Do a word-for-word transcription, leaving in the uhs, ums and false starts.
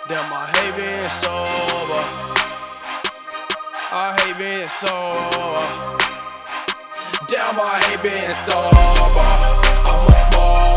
Damn, I hate being sober. I hate being sober. Damn, I hate being sober. I'm a small